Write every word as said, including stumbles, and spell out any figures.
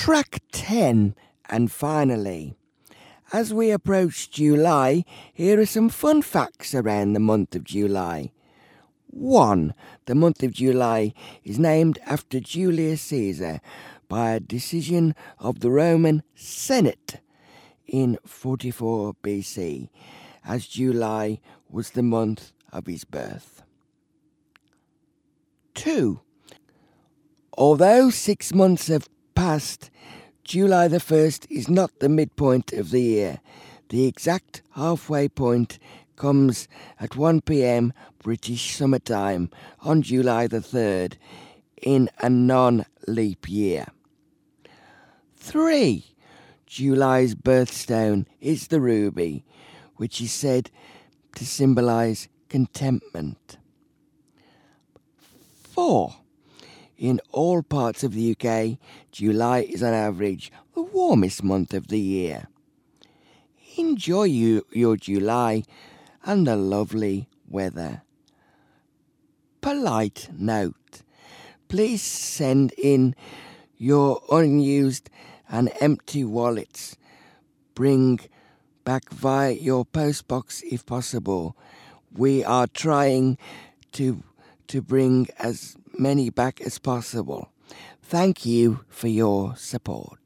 Track ten, and finally, as we approach July, here are some fun facts around the month of July. one. The month of July is named after Julius Caesar by a decision of the Roman Senate in forty-four B C, as July was the month of his birth. two. Although six months have passed, July the first is not the midpoint of the year. The exact halfway point comes at one p.m. British Summer Time on July the third in a non-leap year. three. July's birthstone is the ruby, which is said to symbolise contentment. four. In all parts of the U K, July is on average the warmest month of the year. Enjoy you, your July and the lovely weather. Polite note. Please send in your unused and empty wallets. Bring back via your postbox if possible. We are trying to to bring as many back as possible. Thank you for your support.